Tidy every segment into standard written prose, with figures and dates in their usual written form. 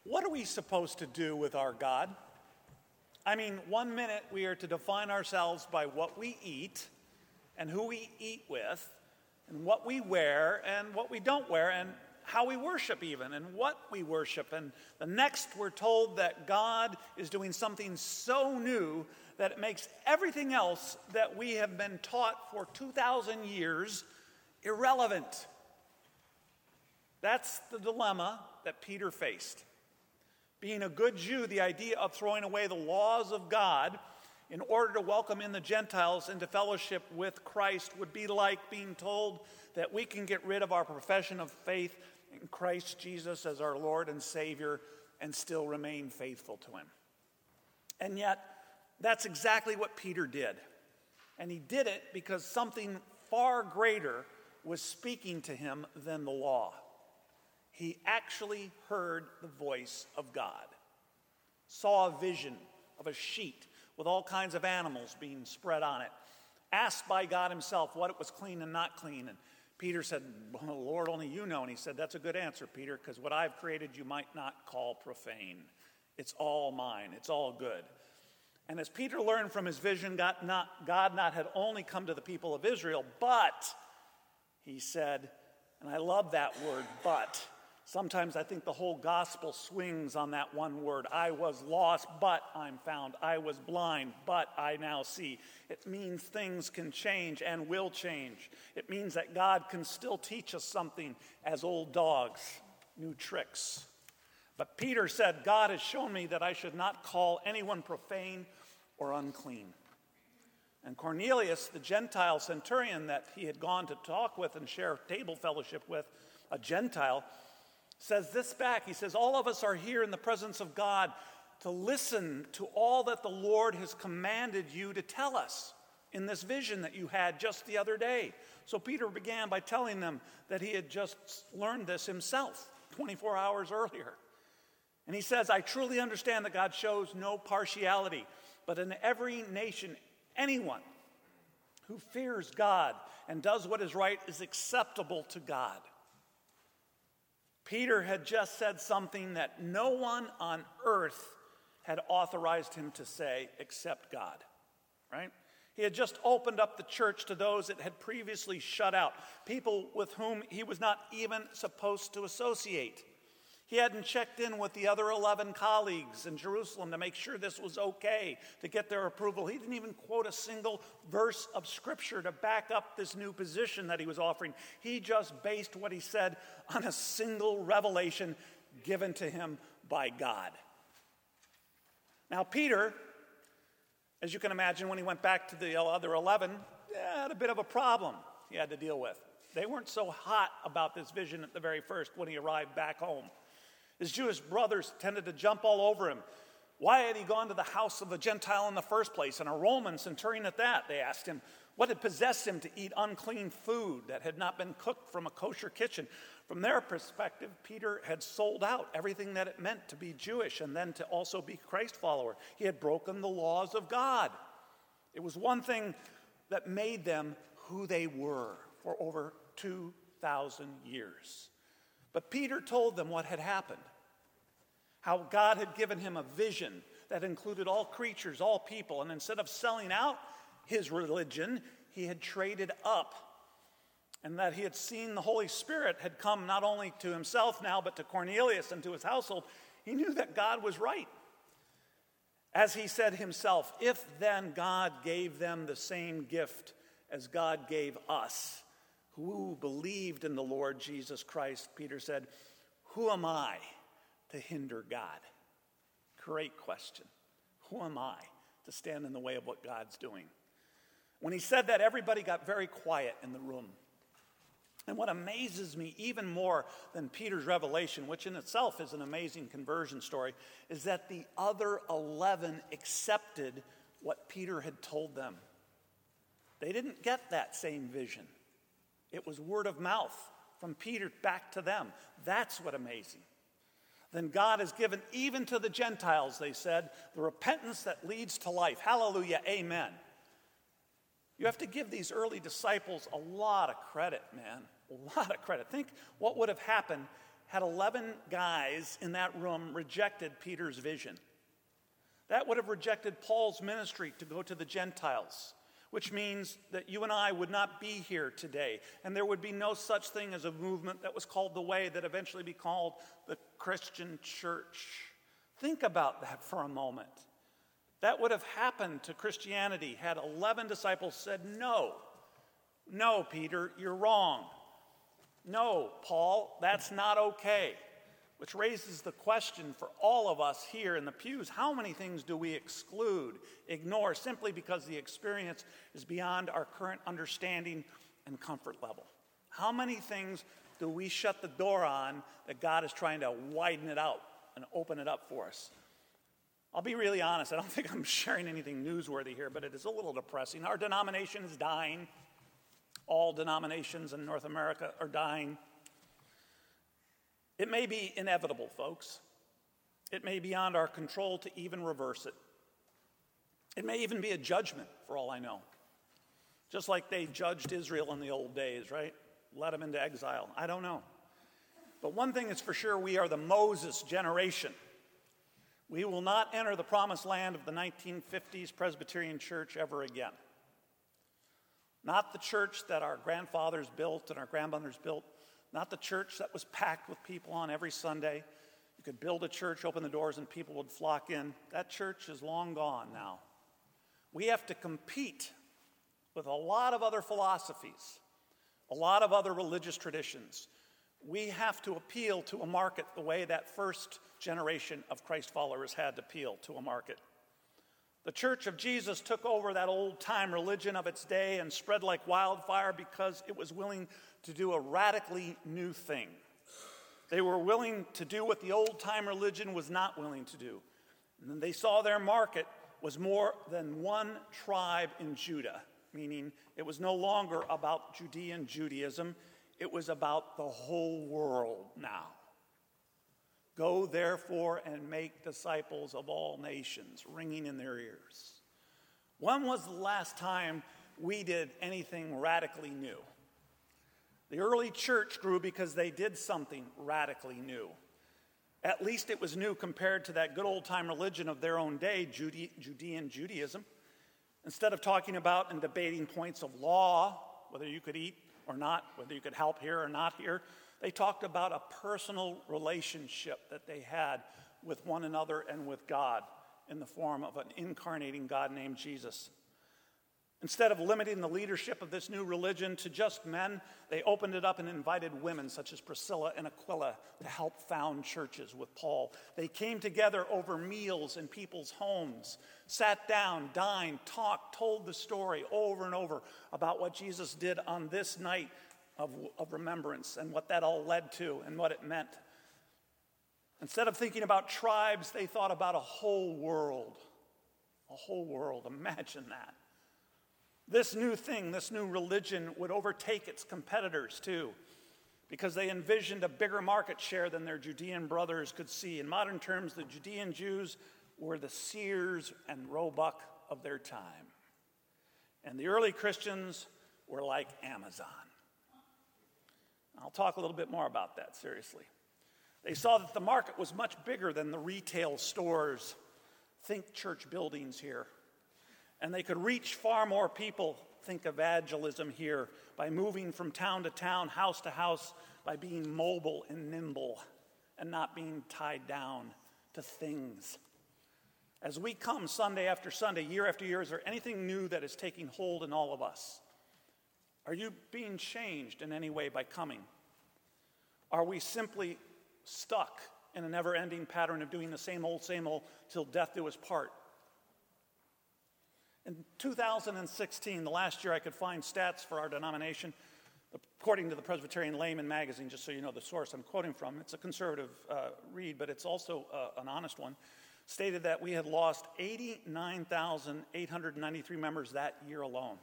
What are we supposed to do with our God? I mean, 1 minute we are to define ourselves by what we eat and who we eat with and what we wear and what we don't wear and how we worship even and what we worship. And the next we're told that God is doing something so new that it makes everything else that we have been taught for 2,000 years irrelevant. That's the dilemma that Peter faced. Being a good Jew, the idea of throwing away the laws of God in order to welcome in the Gentiles into fellowship with Christ would be like being told that we can get rid of our profession of faith in Christ Jesus as our Lord and Savior and still remain faithful to him. And yet, that's exactly what Peter did. And he did it because something far greater was speaking to him than the law. He actually heard the voice of God, saw a vision of a sheet with all kinds of animals being spread on it, asked by God himself what it was clean and not clean. And Peter said, well, Lord, only you know. And he said, that's a good answer, Peter, because what I've created you might not call profane. It's all mine. It's all good. And as Peter learned from his vision, God not had only come to the people of Israel, but, he said, and I love that word, but. Sometimes I think the whole gospel swings on that one word. I was lost, but I'm found. I was blind, but I now see. It means things can change and will change. It means that God can still teach us something as old dogs, new tricks. But Peter said, God has shown me that I should not call anyone profane or unclean. And Cornelius, the Gentile centurion that he had gone to talk with and share table fellowship with, a Gentile, says this back. He says, all of us are here in the presence of God to listen to all that the Lord has commanded you to tell us in this vision that you had just the other day. So Peter began by telling them that he had just learned this himself 24 hours earlier. And he says, I truly understand that God shows no partiality, but in every nation, anyone who fears God and does what is right is acceptable to God. Peter had just said something that no one on earth had authorized him to say except God, right? He had just opened up the church to those that had previously shut out, people with whom he was not even supposed to associate. He hadn't checked in with the other 11 colleagues in Jerusalem to make sure this was okay, to get their approval. He didn't even quote a single verse of Scripture to back up this new position that he was offering. He just based what he said on a single revelation given to him by God. Now, Peter, as you can imagine, when he went back to the other 11, had a bit of a problem he had to deal with. They weren't so hot about this vision at the very first when he arrived back home. His Jewish brothers tended to jump all over him. Why had he gone to the house of a Gentile in the first place, and a Roman centurion at that? They asked him. What had possessed him to eat unclean food that had not been cooked from a kosher kitchen? From their perspective, Peter had sold out everything that it meant to be Jewish and then to also be Christ follower. He had broken the laws of God. It was one thing that made them who they were for over 2,000 years. But Peter told them what had happened, how God had given him a vision that included all creatures, all people, and instead of selling out his religion, he had traded up, and that he had seen the Holy Spirit had come not only to himself now, but to Cornelius and to his household. He knew that God was right. As he said himself, if then God gave them the same gift as God gave us, who believed in the Lord Jesus Christ, Peter said, who am I to hinder God? Great question. Who am I to stand in the way of what God's doing? When he said that, everybody got very quiet in the room. And what amazes me even more than Peter's revelation, which in itself is an amazing conversion story, is that the other 11 accepted what Peter had told them. They didn't get that same vision. It was word of mouth from Peter back to them. That's what amazing. Then God has given even to the Gentiles, they said, the repentance that leads to life. Hallelujah, amen. You have to give these early disciples a lot of credit, man. A lot of credit. Think what would have happened had 11 guys in that room rejected Peter's vision. That would have rejected Paul's ministry to go to the Gentiles, which means that you and I would not be here today, and there would be no such thing as a movement that was called the Way that eventually be called the Christian church. Think about that for a moment. That would have happened to Christianity had 11 disciples said, no, Peter, you're wrong. No, Paul, that's not okay. Which raises the question for all of us here in the pews, how many things do we exclude, ignore, simply because the experience is beyond our current understanding and comfort level? How many things do we shut the door on that God is trying to widen it out and open it up for us? I'll be really honest, I don't think I'm sharing anything newsworthy here, but it is a little depressing. Our denomination is dying. All denominations in North America are dying. It may be inevitable, folks. It may be beyond our control to even reverse it. It may even be a judgment, for all I know. Just like they judged Israel in the old days, right? Led them into exile. I don't know. But one thing is for sure, we are the Moses generation. We will not enter the promised land of the 1950s Presbyterian Church ever again. Not the church that our grandfathers built and our grandmothers built. Not the church that was packed with people on every Sunday. You could build a church, open the doors, and people would flock in. That church is long gone now. We have to compete with a lot of other philosophies, a lot of other religious traditions. We have to appeal to a market the way that first generation of Christ followers had to appeal to a market. The Church of Jesus took over that old-time religion of its day and spread like wildfire because it was willing to do a radically new thing. They were willing to do what the old-time religion was not willing to do. And then they saw their market was more than one tribe in Judah, meaning it was no longer about Judean Judaism. It was about the whole world now. Go, therefore, and make disciples of all nations, ringing in their ears. When was the last time we did anything radically new? The early church grew because they did something radically new. At least it was new compared to that good old-time religion of their own day, Judean Judaism. Instead of talking about and debating points of law, whether you could eat or not, whether you could help here or not here, they talked about a personal relationship that they had with one another and with God in the form of an incarnating God named Jesus. Instead of limiting the leadership of this new religion to just men, they opened it up and invited women such as Priscilla and Aquila to help found churches with Paul. They came together over meals in people's homes, sat down, dined, talked, told the story over and over about what Jesus did on this night of remembrance and what that all led to and what it meant. Instead of thinking about tribes, they thought about a whole world. A whole world. Imagine that. This new thing, this new religion would overtake its competitors too, because they envisioned a bigger market share than their Judean brothers could see. In modern terms, the Judean Jews were the Sears and Roebuck of their time. And the early Christians were like Amazon. I'll talk a little bit more about that, seriously. They saw that the market was much bigger than the retail stores. Think church buildings here. And they could reach far more people, think evangelism here, by moving from town to town, house to house, by being mobile and nimble and not being tied down to things. As we come Sunday after Sunday, year after year, is there anything new that is taking hold in all of us? Are you being changed in any way by coming? Are we simply stuck in a never-ending pattern of doing the same old, till death do us part? In 2016, the last year I could find stats for our denomination, according to the Presbyterian Layman magazine, just so you know the source I'm quoting from, it's a conservative read, but it's also an honest one, stated that we had lost 89,893 members that year alone.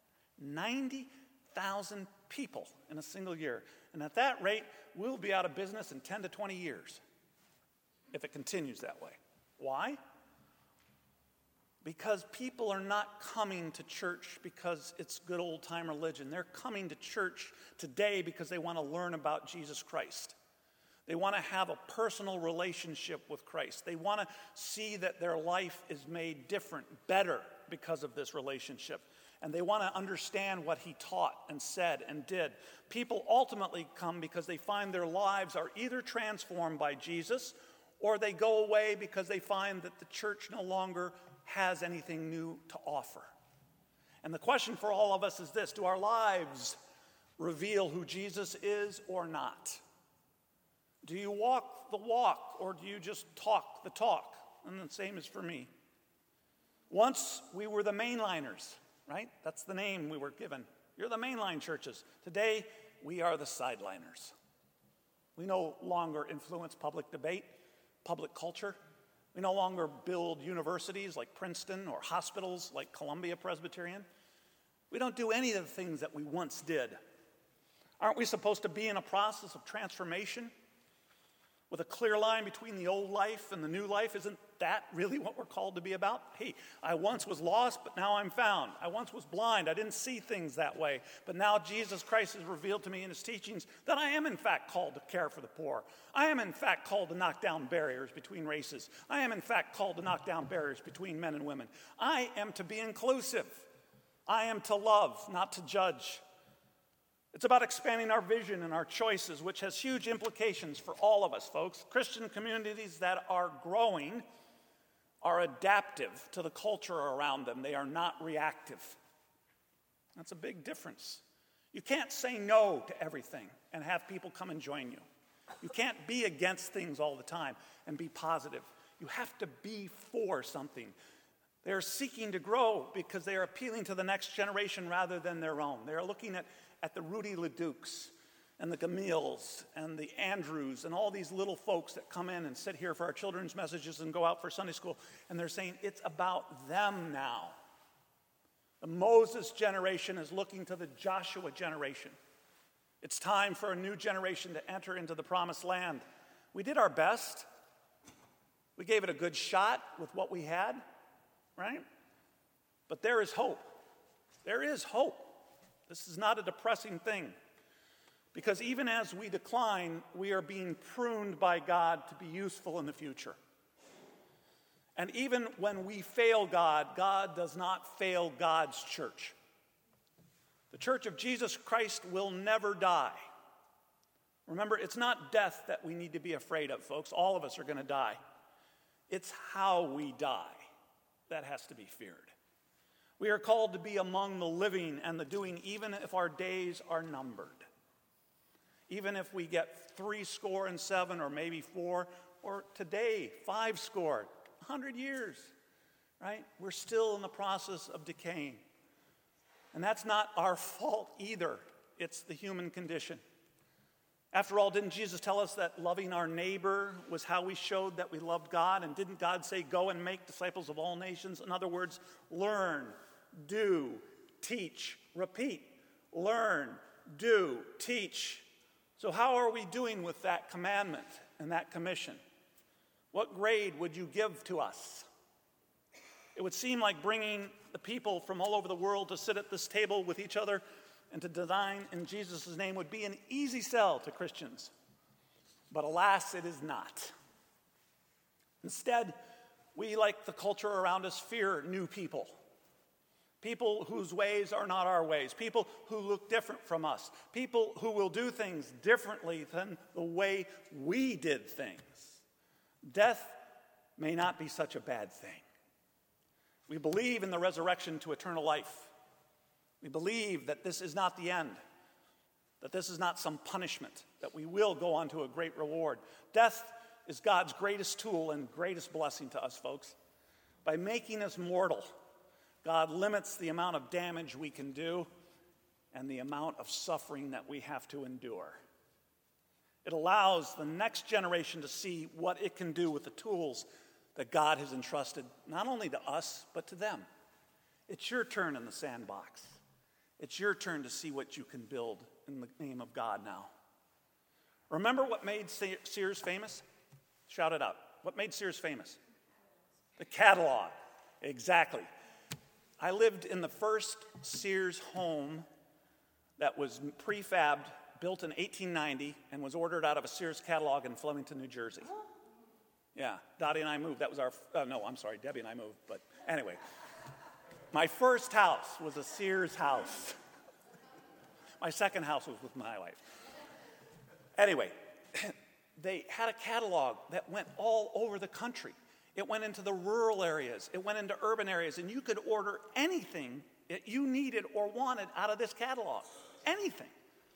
90,000 people in a single year. And at that rate, we'll be out of business in 10 to 20 years if it continues that way. Why? Because people are not coming to church because it's good old-time religion. They're coming to church today because they want to learn about Jesus Christ. They want to have a personal relationship with Christ. They want to see that their life is made different, better because of this relationship. And they want to understand what he taught and said and did. People ultimately come because they find their lives are either transformed by Jesus, or they go away because they find that the church no longer has anything new to offer. And the question for all of us is this: do our lives reveal who Jesus is or not? Do you walk the walk, or do you just talk the talk? And the same is for me. Once we were the mainliners, right? That's the name we were given. You're the mainline churches. Today, we are the sideliners. We no longer influence public debate, public culture. We no longer build universities like Princeton or hospitals like Columbia Presbyterian. We don't do any of the things that we once did. Aren't we supposed to be in a process of transformation with a clear line between the old life and the new life? Isn't that really what we're called to be about? Hey, I once was lost, but now I'm found. I once was blind. I didn't see things that way. But now Jesus Christ has revealed to me in his teachings that I am in fact called to care for the poor. I am in fact called to knock down barriers between races. I am in fact called to knock down barriers between men and women. I am to be inclusive. I am to love, not to judge. It's about expanding our vision and our choices, which has huge implications for all of us, folks. Christian communities that are growing are adaptive to the culture around them. They are not reactive. That's a big difference. You can't say no to everything and have people come and join you. You can't be against things all the time and be positive. You have to be for something. They're seeking to grow because they are appealing to the next generation rather than their own. They are looking at the Rudy Ledukes and the Gamils and the Andrews and all these little folks that come in and sit here for our children's messages and go out for Sunday school, and they're saying it's about them now. The Moses generation is looking to the Joshua generation. It's time for a new generation to enter into the promised land. We did our best. We gave it a good shot with what we had, right? But there is hope. There is hope. This is not a depressing thing, because even as we decline, we are being pruned by God to be useful in the future. And even when we fail God, God does not fail God's church. The church of Jesus Christ will never die. Remember, it's not death that we need to be afraid of, folks. All of us are going to die. It's how we die that has to be feared. We are called to be among the living and the doing, even if our days are numbered. Even if we get 70 or maybe 4, or today 50, 100 years, right? We're still in the process of decaying. And that's not our fault either. It's the human condition. After all, didn't Jesus tell us that loving our neighbor was how we showed that we loved God? And didn't God say, go and make disciples of all nations? In other words, learn, do, teach, repeat. Learn, do, teach. So how are we doing with that commandment and that commission? What grade would you give to us? It would seem like bringing the people from all over the world to sit at this table with each other and to dine in Jesus' name would be an easy sell to Christians. But alas, it is not. Instead, we, like the culture around us, fear new people. People whose ways are not our ways. People who look different from us. People who will do things differently than the way we did things. Death may not be such a bad thing. We believe in the resurrection to eternal life. We believe that this is not the end, that this is not some punishment, that we will go on to a great reward. Death is God's greatest tool and greatest blessing to us, folks. By making us mortal, God limits the amount of damage we can do and the amount of suffering that we have to endure. It allows the next generation to see what it can do with the tools that God has entrusted not only to us, but to them. It's your turn in the sandbox. It's your turn to see what you can build in the name of God now. Remember what made Sears famous? Shout it out. What made Sears famous? The catalog. Exactly. I lived in the first Sears home that was prefabbed built in 1890 and was ordered out of a Sears catalog in Flemington, New Jersey. Yeah, Dottie and I moved. That was our, Debbie and I moved. But anyway, my first house was a Sears house. My second house was with my wife. Anyway, they had a catalog that went all over the country. It went into the rural areas. It went into urban areas. And you could order anything that you needed or wanted out of this catalog. Anything.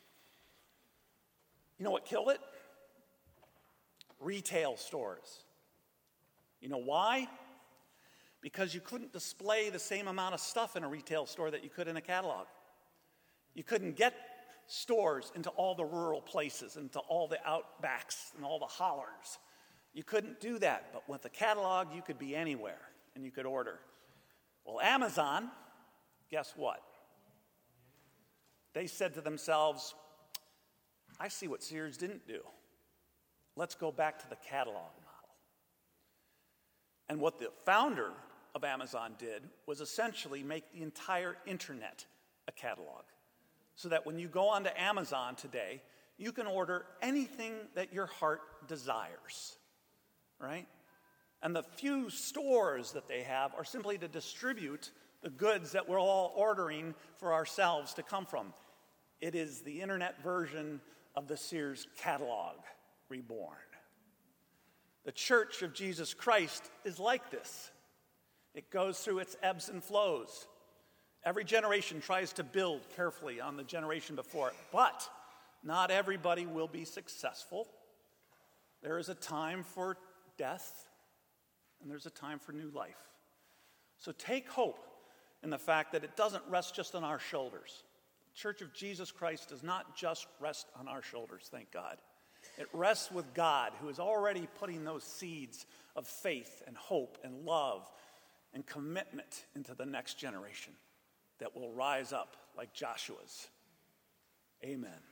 You know what killed it? Retail stores. You know why? Because you couldn't display the same amount of stuff in a retail store that you could in a catalog. You couldn't get stores into all the rural places, into all the outbacks and all the hollers. You couldn't do that, but with a catalog, you could be anywhere and you could order. Well, Amazon, guess what? They said to themselves, I see what Sears didn't do. Let's go back to the catalog model. And what the founder of Amazon did was essentially make the entire internet a catalog. So that when you go onto Amazon today, you can order anything that your heart desires, right? And the few stores that they have are simply to distribute the goods that we're all ordering for ourselves to come from. It is the internet version of the Sears catalog reborn. The Church of Jesus Christ is like this. It goes through its ebbs and flows. Every generation tries to build carefully on the generation before it, but not everybody will be successful. There is a time for death, and there's a time for new life. So take hope in the fact that it doesn't rest just on our shoulders. The Church of Jesus Christ does not just rest on our shoulders, thank God. It rests with God, who is already putting those seeds of faith and hope and love and commitment into the next generation that will rise up like Joshua's. Amen.